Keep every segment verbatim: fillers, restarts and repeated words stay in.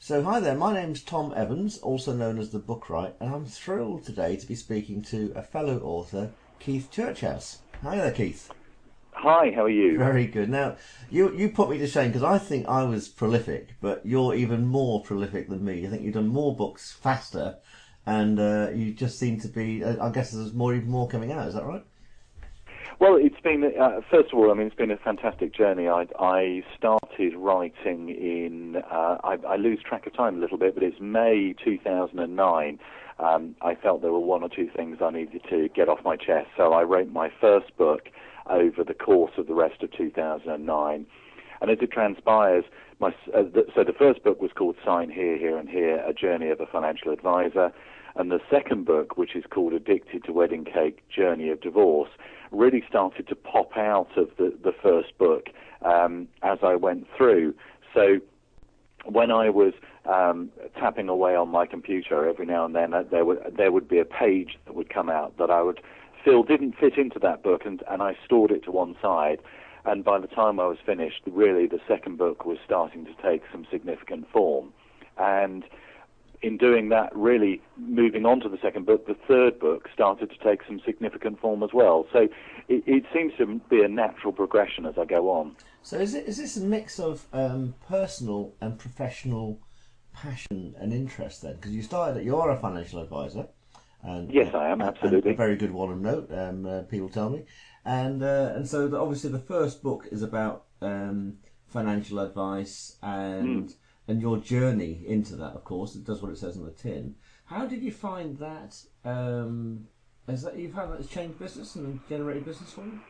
So hi there, my name's Tom Evans, also known as the Bookwright, and I'm thrilled today to be speaking to a fellow author, Keith Churchhouse. Hi there, Keith. Hi, how are you? Very good. Now, you you put me to shame because I think I was prolific, but you're even more prolific than me. I think you've done more books faster, and uh, you just seem to be. I guess there's more, even more coming out. Is that right? Well, it's been, uh, first of all, I mean, it's been a fantastic journey. I, I started writing in, uh, I, I lose track of time a little bit, but it's May two thousand nine. Um, I felt there were one or two things I needed to get off my chest, so I wrote my first book over the course of the rest of two thousand nine. And as it transpires, my, uh, the, so the first book was called Sign Here, Here and Here, A Journey of a Financial Advisor. And the second book, which is called Addicted to Wedding Cake, Journey of Divorce, really started to pop out of the, the first book um, as I went through. So when I was um, tapping away on my computer, every now and then uh, there would there would be a page that would come out that I would feel didn't fit into that book, and, and I stored it to one side. And by the time I was finished, really the second book was starting to take some significant form. And in doing that, really moving on to the second book, the third book started to take some significant form as well. So it, it seems to be a natural progression as I go on. So is it is this a mix of um, personal and professional passion and interest then? Because you started, you are a financial advisor. And, yes, I am, absolutely. A very good one of note, um, uh, people tell me. And uh, and so the, obviously the first book is about um, financial advice and... Mm. And your journey into that, of course, it does what it says on the tin. How did you find that? Um, is that you found that it's changed business and generated business for you?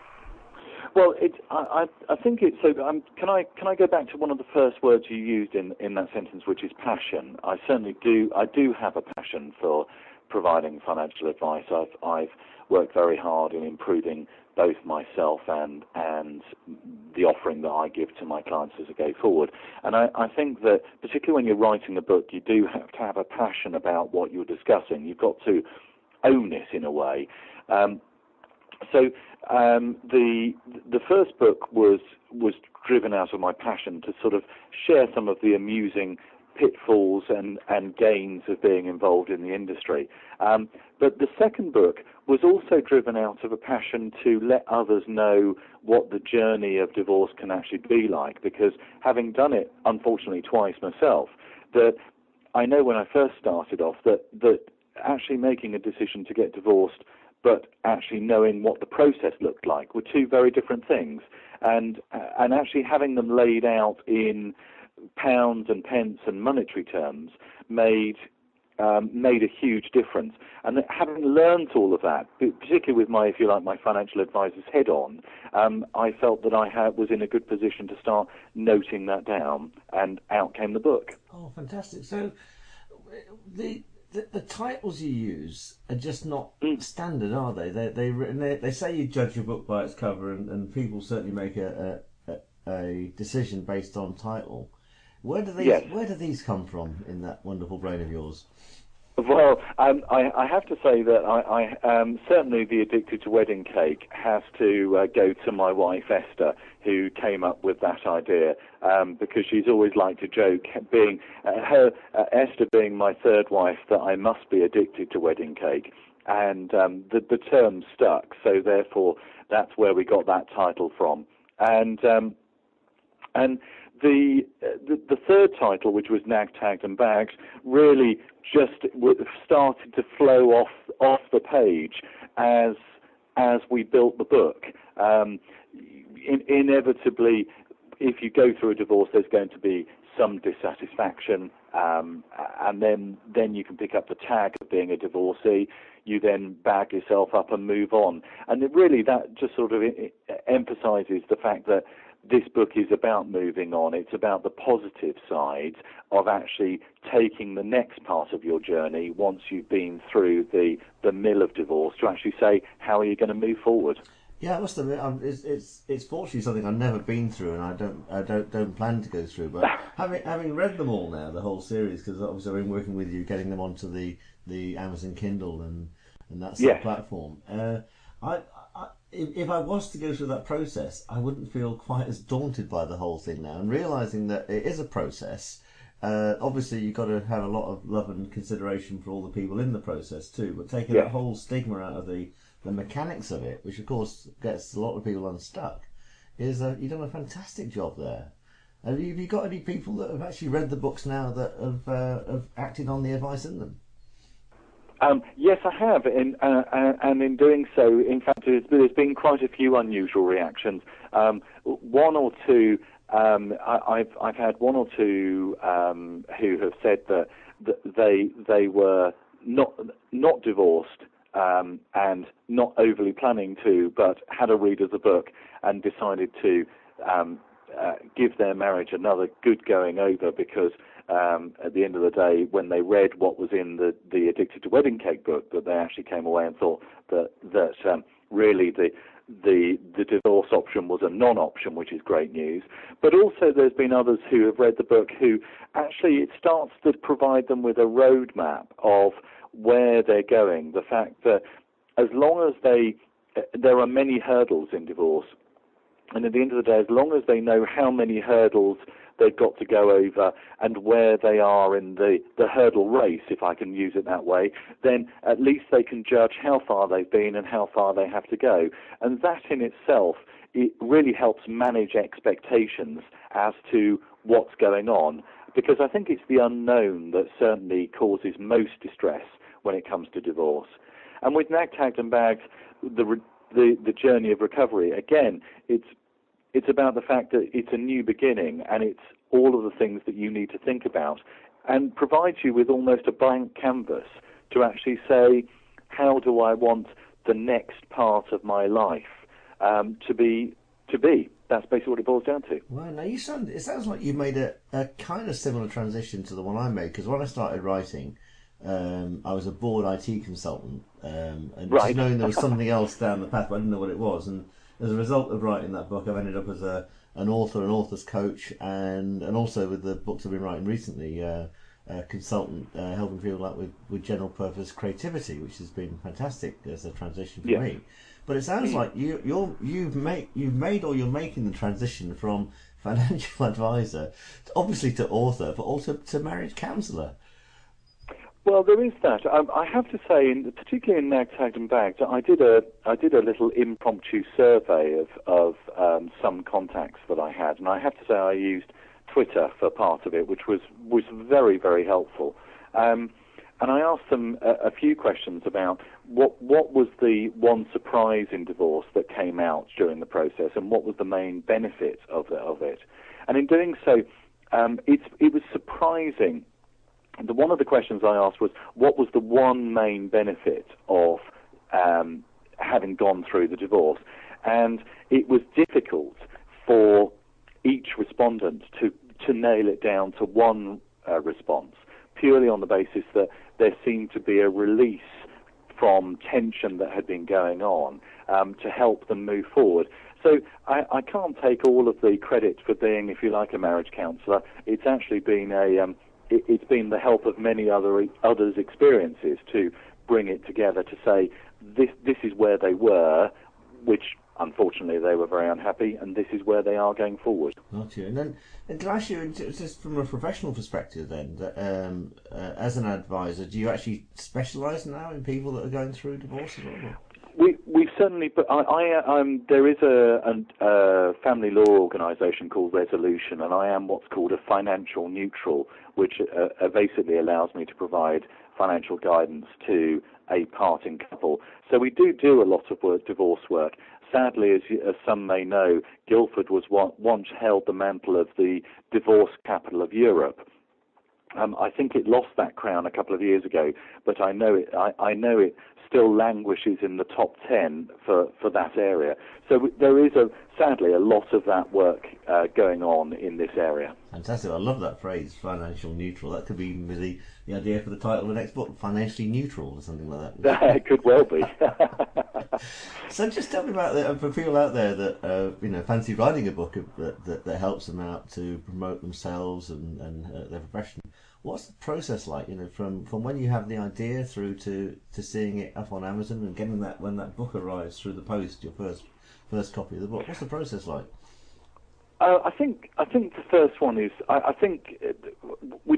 Well, it, I, I, I think it's so. Um, can I can I go back to one of the first words you used in, in that sentence, which is passion? I certainly do. I do have a passion for providing financial advice. I've I've worked very hard in improving both myself and and the offering that I give to my clients as I go forward. And I, I think that particularly when you're writing a book, you do have to have a passion about what you're discussing. You've got to own it in a way. Um, so um, the the first book was was driven out of my passion to sort of share some of the amusing pitfalls and, and gains of being involved in the industry. Um, but the second book was also driven out of a passion to let others know what the journey of divorce can actually be like, because having done it, unfortunately, twice myself, that I know when I first started off that, that actually making a decision to get divorced but actually knowing what the process looked like were two very different things. And, and actually having them laid out in pounds and pence and monetary terms made um, made a huge difference. And having learned all of that, particularly with my, if you like, my financial advisor's head on, um, I felt that I had, was in a good position to start noting that down, and out came the book. Oh, fantastic! So the the, the titles you use are just not mm. standard, are they? They they they they say you judge your book by its cover, and, and people certainly make a, a a decision based on title. Where do these yes. Where do these come from in that wonderful brain of yours? Well, um, I, I have to say that I, I um, certainly the Addicted to Wedding Cake has to uh, go to my wife Esther, who came up with that idea, um, because she's always liked to joke, being uh, her uh, Esther being my third wife, that I must be addicted to wedding cake, and um, the the term stuck. So therefore, that's where we got that title from, and. Um, And the, the the third title, which was Nagged, Tagged and Bagged, really just started to flow off off the page as as we built the book. Um, in, inevitably, if you go through a divorce, there's going to be some dissatisfaction, um, and then then you can pick up the tag of being a divorcee. You then bag yourself up and move on, and it really that just sort of emphasises the fact that this book is about moving on. It's about the positive side of actually taking the next part of your journey once you've been through the, the mill of divorce, to actually say, how are you going to move forward? Yeah, I must admit, um, it's, it's it's fortunately something I've never been through, and I don't I don't don't plan to go through. But having having read them all now, the whole series, because obviously I've been working with you, getting them onto the, the Amazon Kindle and and that sort yes. of platform. Uh, I, I if, if I was to go through that process, I wouldn't feel quite as daunted by the whole thing now, and realizing that it is a process. Uh, obviously, you've got to have a lot of love and consideration for all the people in the process too, but taking Yes. that whole stigma out of the, the mechanics of it, which of course gets a lot of people unstuck, is uh, you've done a fantastic job there. Have you, have you got any people that have actually read the books now that have, uh, have acted on the advice in them? Um, yes, I have, in, uh, uh, and in doing so, in fact, there's, there's been quite a few unusual reactions. Um, one or two, um, I, I've I've had one or two um, who have said that, that they they were not not divorced um, and not overly planning to, but had a read of the book and decided to um, uh, give their marriage another good going over because. Um, at the end of the day, when they read what was in the, the Addicted to Wedding Cake book, that they actually came away and thought that that um, really the the the divorce option was a non-option, which is great news. But also, there's been others who have read the book who actually it starts to provide them with a roadmap of where they're going. The fact that as long as they there are many hurdles in divorce, and at the end of the day, as long as they know how many hurdles they've got to go over and where they are in the, the hurdle race, if I can use it that way, then at least they can judge how far they've been and how far they have to go. And that in itself, it really helps manage expectations as to what's going on, because I think it's the unknown that certainly causes most distress when it comes to divorce. And with Nag Tagged and Bagged, the, the, the journey of recovery, again, it's It's about the fact that it's a new beginning and it's all of the things that you need to think about and provides you with almost a blank canvas to actually say, how do I want the next part of my life um, to be? To be. That's basically what it boils down to. Well, now you sound, it sounds like you made a, a kind of similar transition to the one I made, because when I started writing, um, I was a bored I T consultant, um, and Right. just knowing there was something else down the path, but I didn't know what it was, and as a result of writing that book, I've ended up as a an author, an author's coach, and and also with the books I've been writing recently, uh, a consultant uh, helping people out with, with general purpose creativity, which has been fantastic as a transition for Yeah. me. But it sounds like you you're you've made you've made or you're making the transition from financial advisor, to, obviously to author, but also to marriage counsellor. Well, there is that. Um, I have to say, in, particularly in Nag Tagged and Bagged, I did a I did a little impromptu survey of of um, some contacts that I had, and I have to say I used Twitter for part of it, which was was very very helpful. Um, and I asked them a, a few questions about what what was the one surprise in divorce that came out during the process, and what was the main benefit of the, of it. And in doing so, um, it's it was surprising. The, one of the questions I asked was, what was the one main benefit of um, having gone through the divorce? And it was difficult for each respondent to, to nail it down to one uh, response, purely on the basis that there seemed to be a release from tension that had been going on um, to help them move forward. So I, I can't take all of the credit for being, if you like, a marriage counsellor. It's actually been a... Um, it's been the help of many other others' experiences to bring it together to say this this is where they were, which unfortunately they were very unhappy, and this is where they are going forward. Not you. And then, and to ask you, just from a professional perspective, then, that, um, uh, as an advisor, do you actually specialise now in people that are going through divorce as well? We we certainly, but I, I um there is a, a, a family law organisation called Resolution, and I am what's called a financial neutral, which uh, basically allows me to provide financial guidance to a parting couple. So we do do a lot of work, divorce work. Sadly, as, you, as some may know, Guildford was one, once held the mantle of the divorce capital of Europe. Um, I think it lost that crown a couple of years ago, but I know it. I, I know it still languishes in the top ten for, for that area. So there is a sadly a lot of that work uh, going on in this area. Fantastic! I love that phrase, financial neutral. That could be the the idea for the title of the next book, financially neutral, or something like that. It could well be. So just tell me about that for people out there that uh, you know fancy writing a book that, that that helps them out to promote themselves and and uh, their profession. What's the process like? You know, from, from when you have the idea through to, to seeing it up on Amazon and getting that when that book arrives through the post, your first first copy of the book. What's the process like? Uh, I think I think the first one is I, I think we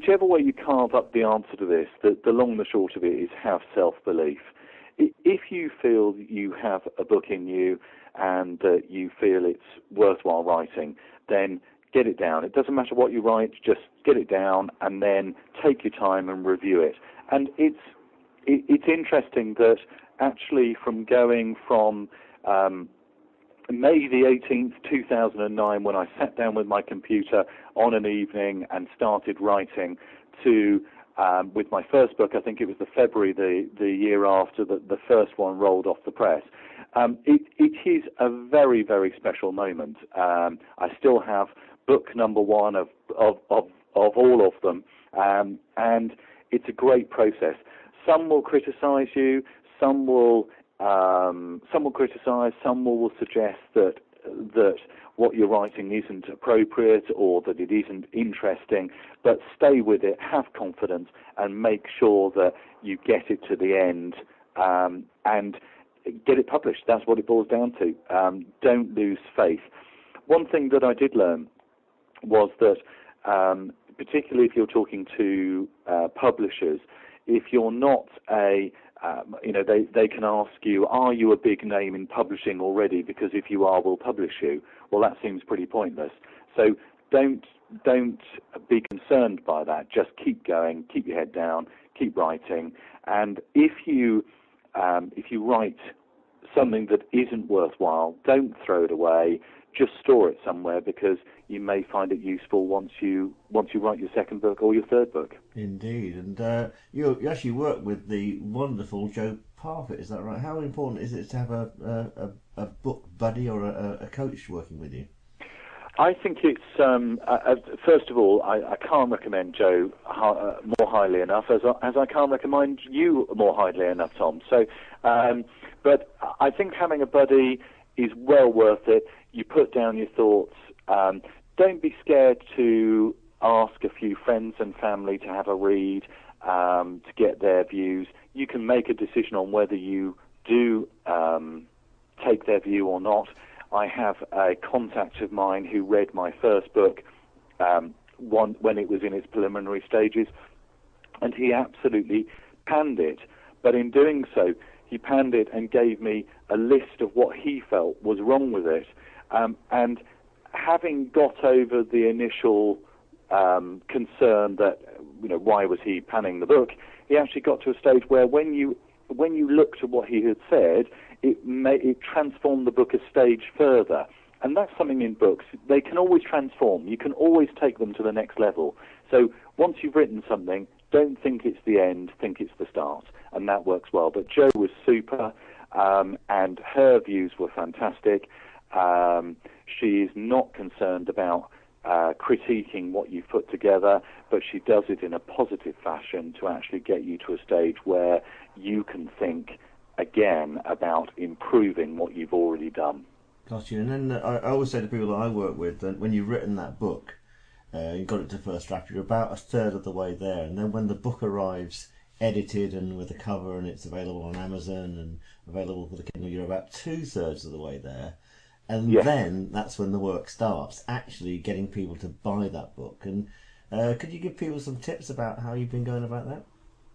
whichever way you carve up the answer to this, the, the long and the short of it is have self-belief. If you feel you have a book in you and uh, you feel it's worthwhile writing, then get it down. It doesn't matter what you write, just get it down and then take your time and review it. And it's it, it's interesting that actually from going from um, May the eighteenth, two thousand nine, when I sat down with my computer on an evening and started writing, to um, with my first book, I think it was the February the, the year after the, the first one rolled off the press. Um, it, it is a very, very special moment. Um, I still have book number one of, of, of, of all of them, um, and it's a great process. Some will criticize you, some will um, some will criticize, some will, will suggest that that what you're writing isn't appropriate or that it isn't interesting, but stay with it, have confidence, and make sure that you get it to the end um, and get it published. That's what it boils down to. Um, don't lose faith. One thing that I did learn was that, um, particularly if you're talking to uh, publishers, if you're not a Um, you know, they, they can ask you, are you a big name in publishing already? Because if you are, we'll publish you. Well, that seems pretty pointless. So don't don't be concerned by that. Just keep going, keep your head down, keep writing. And if you um, if you write something that isn't worthwhile, don't throw it away. Just store it somewhere, because you may find it useful once you once you write your second book or your third book. Indeed, and uh, you, you actually work with the wonderful Joe Parfitt, is that right? How important is it to have a a, a book buddy or a, a coach working with you? I think it's um, uh, first of all, I, I can't recommend Joe uh, more highly enough, as I, as I can't recommend you more highly enough, Tom. So, um, but I think having a buddy is well worth it. You put down your thoughts. Um, don't be scared to ask a few friends and family to have a read, um, to get their views. You can make a decision on whether you do um, take their view or not. I have a contact of mine who read my first book um, one, when it was in its preliminary stages, and he absolutely panned it. But in doing so, he panned it and gave me a list of what he felt was wrong with it. Um, and having got over the initial um, concern that, you know, why was he panning the book, he actually got to a stage where when you when you looked at what he had said, it may, it transformed the book a stage further. And that's something in books. They can always transform. You can always take them to the next level. So once you've written something, don't think it's the end, think it's the start. And that works well. But Jo was super, um, and her views were fantastic. Um, she is not concerned about uh, critiquing what you've put together, but she does it in a positive fashion to actually get you to a stage where you can think again about improving what you've already done. Got you. And then uh, I always say to people that I work with that when you've written that book, uh, you got it to first draft, you're about a third of the way there. And then when the book arrives, edited and with a cover, and it's available on Amazon and available for the Kindle, you're about two thirds of the way there. And yeah. Then that's when the work starts, actually getting people to buy that book. And uh, could you give people some tips about how you've been going about that?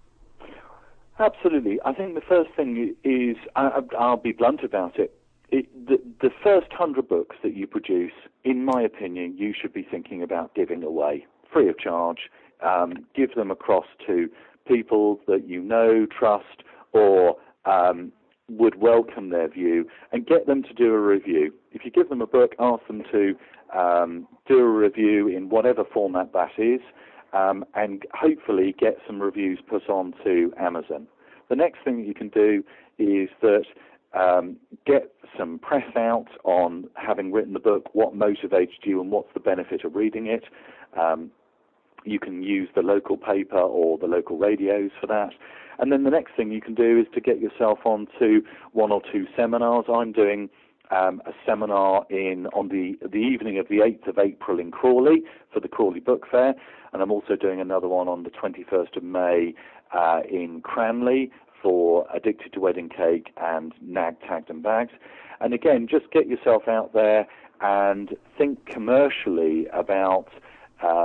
Absolutely. I think the first thing is, I, I'll be blunt about it, it the, the first hundred books that you produce, in my opinion, you should be thinking about giving away, free of charge. Um, give them across to people that you know, trust, or um, would welcome their view, and get them to do a review. If you give them a book, ask them to um, do a review in whatever format that is, um, and hopefully get some reviews put on to Amazon. The next thing that you can do is that um, get some press out on having written the book, what motivated you and what's the benefit of reading it. Um, you can use the local paper or the local radios for that. And then the next thing you can do is to get yourself onto one or two seminars. I'm doing um, a seminar in on the the evening of the eighth of April in Crawley for the Crawley Book Fair, and I'm also doing another one on the twenty-first of May uh, in Cranley for Addicted to Wedding Cake and Nag, Tagged and Bagged. And again, just get yourself out there and think commercially about um,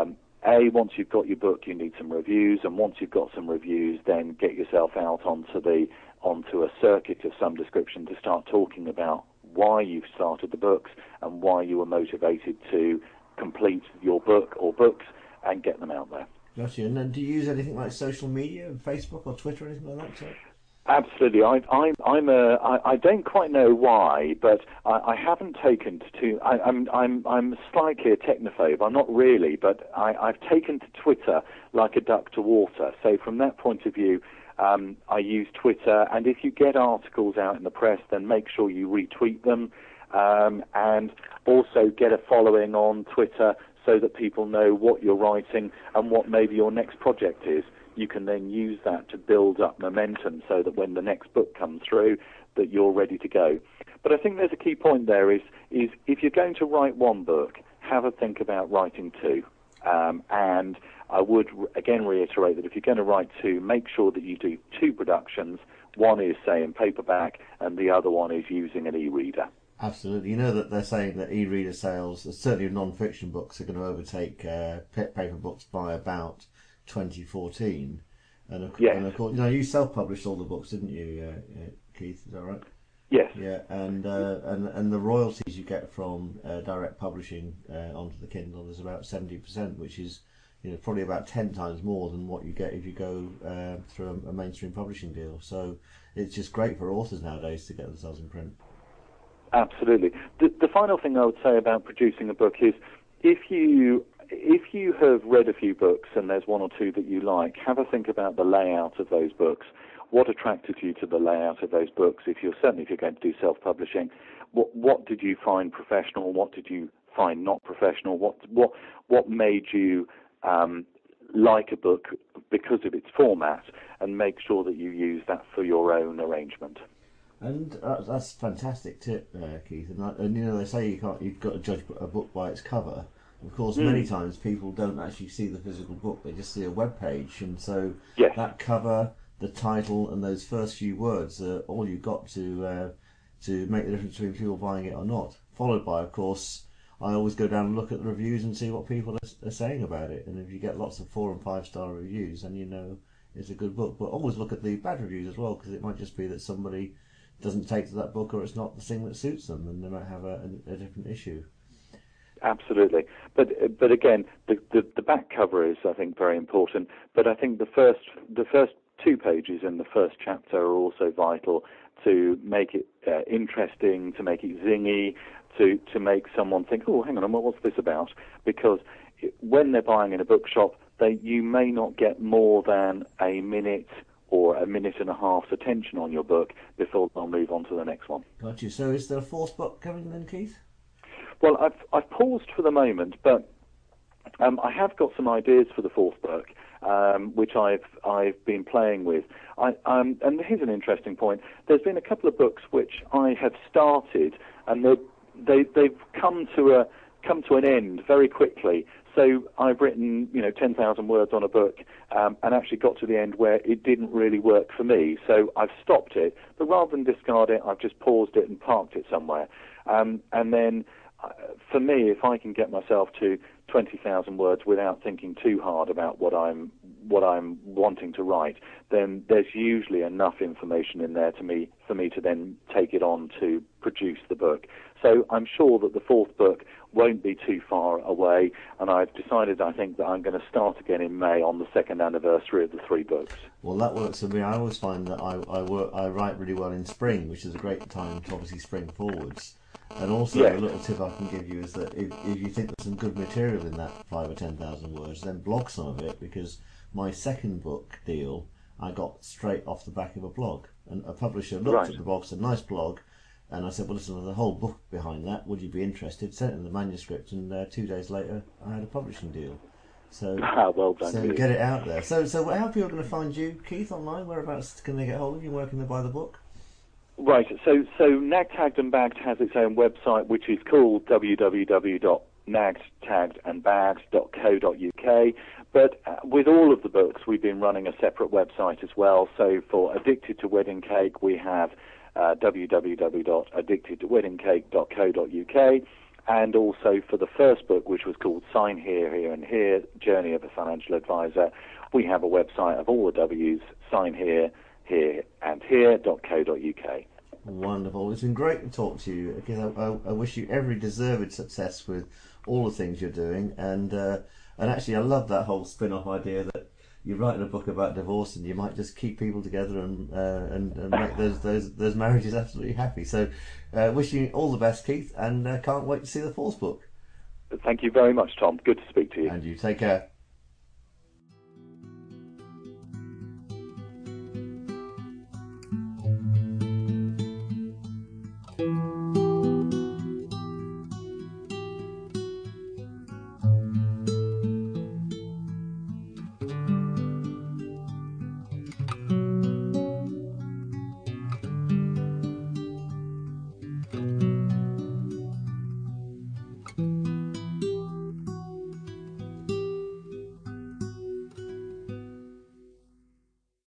A, once you've got your book, you need some reviews, and once you've got some reviews, then get yourself out onto the onto a circuit of some description to start talking about why you've started the books and why you were motivated to complete your book or books and get them out there. Gotcha. And then do you use anything like social media, Facebook or Twitter or anything like that? So? Absolutely. I, I, I'm a. I, I don't quite know why, but I, I haven't taken to. I, I'm. I'm. I'm slightly a technophobe. I'm not really, but I, I've taken to Twitter like a duck to water. So from that point of view, um, I use Twitter. And if you get articles out in the press, then make sure you retweet them, um, and also get a following on Twitter so that people know what you're writing and what maybe your next project is. You can then use that to build up momentum so that when the next book comes through, that you're ready to go. But I think there's a key point there is, is if you're going to write one book, have a think about writing two. Um, and I would, again, reiterate that if you're going to write two, make sure that you do two productions. One is, say, in paperback, and the other one is using an e-reader. Absolutely. You know that they're saying that e-reader sales, certainly of non-fiction books, are going to overtake uh, paper books by about twenty fourteen, and of, yes. and of course, you know, you self-published all the books, didn't you, uh, uh, Keith? Is that right? Yes. Yeah, and uh, and and the royalties you get from uh, direct publishing uh, onto the Kindle is about seventy percent, which is, you know, probably about ten times more than what you get if you go uh, through a, a mainstream publishing deal. So it's just great for authors nowadays to get themselves in print. Absolutely. The, the final thing I would say about producing a book is, if you if you have read a few books and there's one or two that you like, have a think about the layout of those books. What attracted you to the layout of those books? If you're certainly if you're going to do self-publishing, what what did you find professional? What did you find not professional? What what what made you um, like a book because of its format? And make sure that you use that for your own arrangement. And uh, that's a fantastic tip, uh, Keith. And, and you know, they say you can't. You've got to judge a book by its cover. Of course, mm. many times people don't actually see the physical book; they just see a web page, and so yes. that cover, the title, and those first few words are all you've got to uh, to make the difference between people buying it or not. Followed by, of course, I always go down and look at the reviews and see what people are, are saying about it. And if you get lots of four and five star reviews, then you know it's a good book. But always look at the bad reviews as well, because it might just be that somebody doesn't take to that book, or it's not the thing that suits them, and they might have a, a, a different issue. Absolutely, but but again, the, the the back cover is, I think, very important. But I think the first the first two pages in the first chapter are also vital to make it uh, interesting, to make it zingy, to to make someone think, oh, hang on, what's this about? Because when they're buying in a bookshop, they you may not get more than a minute or a minute and a half's attention on your book before they'll move on to the next one. Got you. So is there a fourth book coming then, Keith? Well, I've I've paused for the moment, but um, I have got some ideas for the fourth book, um, which I've I've been playing with. I, um, and here's an interesting point. There's been a couple of books which I have started, and they they they've come to a come to an end very quickly. So I've written, you know, ten thousand words on a book, um, and actually got to the end where it didn't really work for me. So I've stopped it, but rather than discard it, I've just paused it and parked it somewhere. Um, and then, uh, for me, if I can get myself to twenty thousand words without thinking too hard about what I'm what I'm wanting to write, then there's usually enough information in there to me for me to then take it on to produce the book. So I'm sure that the fourth book won't be too far away, and I've decided, I think, that I'm going to start again in May on the second anniversary of the three books. Well, that works for me. I always find that I I, work, I write really well in spring, which is a great time to obviously spring forwards. And also, yes. a little tip I can give you is that if, if you think there's some good material in that five or ten thousand words, then blog some of it, because my second book deal I got straight off the back of a blog. And a publisher looked right. at the blog, said, nice blog, and I said, well, listen, there's a whole book behind that, would you be interested? Sent in the manuscript, and uh, two days later I had a publishing deal. So, ah, well done, so you. Get it out there. So, so how are people going to find you, Keith, online? Whereabouts can they get hold of you? Where can they buy the book? Right, so so Nagged, Tagged and Bagged has its own website, which is called w w w dot nagged tagged and bagged dot co dot u k. But uh, with all of the books, we've been running a separate website as well. So for Addicted to Wedding Cake, we have uh, w w w dot addicted to wedding cake dot co dot u k. And also for the first book, which was called Sign Here, Here and Here, Journey of a Financial Advisor, we have a website of all the W's, sign here, here and here dot co dot uk. Wonderful. It's been great to talk to you. Again, I, I wish you every deserved success with all the things you're doing. And uh, and actually, I love that whole spin-off idea that you're writing a book about divorce and you might just keep people together and uh, and, and make those, those those marriages absolutely happy. So, uh, wishing you all the best, Keith, and uh, can't wait to see the fourth book. Thank you very much, Tom. Good to speak to you. And you take care.